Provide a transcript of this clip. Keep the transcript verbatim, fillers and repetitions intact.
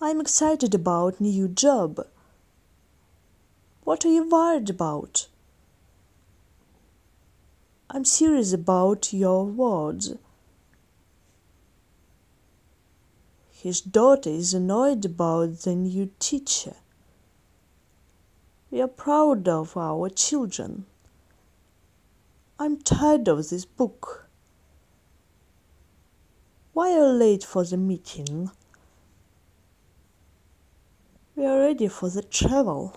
I'm excited about new job. What are you worried about? I'm serious about your words. His daughter is annoyed about the new teacher. We are proud of our children. I'm tired of this book. Why are you late for the meeting? We are ready for the travel.